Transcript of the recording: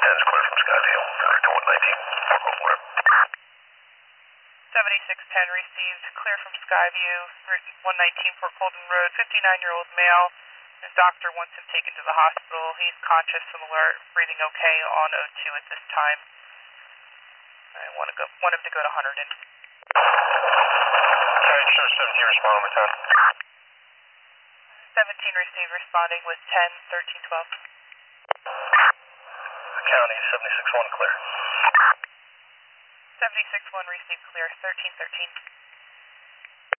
10 is clear from Skyview. To 119. Fort Golden. 7610 received, clear from Skyview, 119 Fort Golden Road, 59-year-old male. His doctor wants him taken to the hospital. He's conscious and alert, breathing okay on O2 at this time. I want him to go to Hunterdon. Alright, sure, 17 respond one more time. 17 received, responding with 10, 13, 12. County, 76-1 clear. 76-1 received, clear, 13, 13.